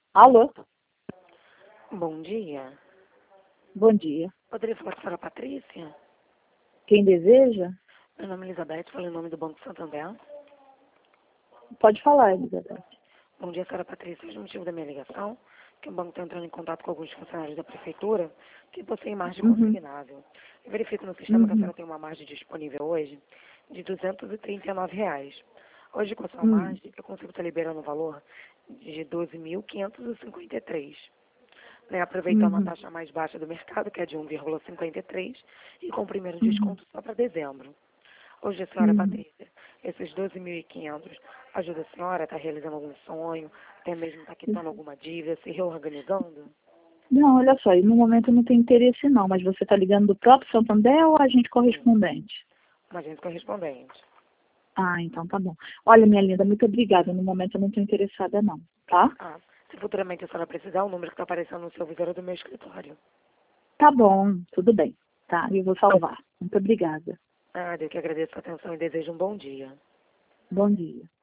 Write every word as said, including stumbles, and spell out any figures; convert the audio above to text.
Alô? Bom dia. Bom dia. Poderia falar com a senhora Patrícia? Quem deseja? Meu nome é Elizabeth, falo em nome do Banco Santander. Pode falar, Elizabeth. Bom dia, senhora Patrícia. Hoje o motivo da minha ligação, que o banco está entrando em contato com alguns funcionários da prefeitura que possuem margem Uhum. consignável. Eu verifico no sistema que a Uhum. senhora tem uma margem disponível hoje de duzentos e trinta e nove reais. Hoje, com a sua Hum. margem, eu consigo estar liberando o valor de doze mil quinhentos e cinquenta e três. Né, aproveitando a Uhum. taxa mais baixa do mercado, que é de um vírgula cinquenta e três, e com o primeiro Uhum. desconto só para dezembro. Hoje, a senhora Uhum. Patrícia, esses doze mil e quinhentos ajuda a senhora a estar realizando algum sonho, até mesmo estar quitando alguma dívida, se reorganizando? Não, olha só, no momento eu não tenho interesse não, mas você está ligando do próprio Santander ou agente Sim, correspondente? uma agente correspondente. Ah, então tá bom. Olha, minha linda, muito obrigada. No momento eu não estou interessada não, tá? Ah, se futuramente a senhora precisar, o número que está aparecendo no seu visor é do meu escritório. Tá bom, tudo bem. Tá, eu vou salvar. Muito obrigada. Ah, eu que agradeço a atenção e desejo um bom dia. Bom dia.